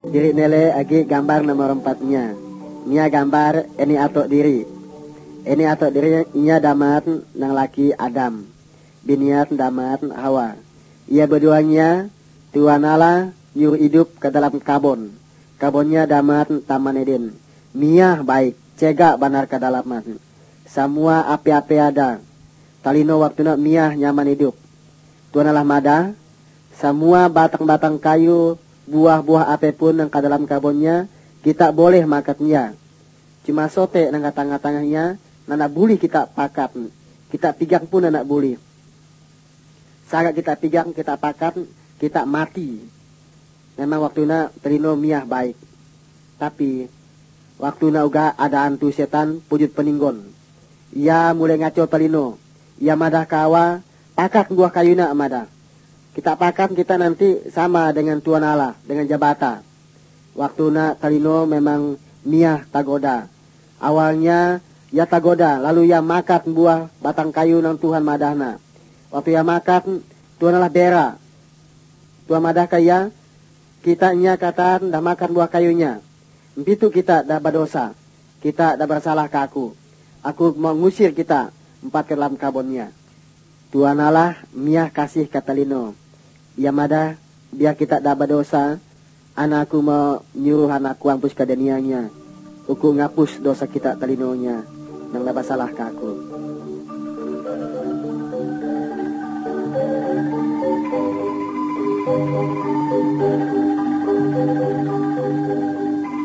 Diri nele agi gambar nomor 4-nya. Nia gambar ini atok diri. Ini atok diri nya damat nang laki Adam. Biniat damat Hawa. Ia berduanya Tuhan Allah nyuruh hidup ke dalam kabon. Kabonnya damat Taman Eden. Mia baik, cegak banar ke dalaman. Semua api-api ada. Talino waktunya Mia nyaman hidup. Tuhan Allah mada. Semua batang-batang kayu, buah-buah apapun yang ke dalam kabonnya, kita boleh makannya. Cuma sote nang tengah-tengahnya, nana boleh kita pakat. Kita pigang pun nana boleh. Saat kita pigang, kita pakat, kita mati. Memang waktunya terino miah baik. Tapi waktunya uga ada hantu setan pujut peninggon. Ia mulai ngaco talino. Ia madah kawa, pakat buah kayuna madah. Kita pakat kita nanti sama dengan Tuhan Allah, dengan jabata. Waktunya talino memang miah tagoda. Awalnya ia tagoda, lalu ia makat buah batang kayu nang Tuhan madahna. Waktu ia makat, Tuhan Allah bera. Tuhan madah kaya, kita nya kata dah makan buah kayunya. Begitu kita dah berdosa. Kita dah bersalah ke aku. Aku mau ngusir kita 4 ke dalam kabonnya. Tuhan Allah miah kasih kata lino. Ia madah biar kita dah berdosa. Anakku mau nyuruh anakku hampus ke dunianya. Aku ngapus dosa kita talinonya. Nang dah bersalah ke aku.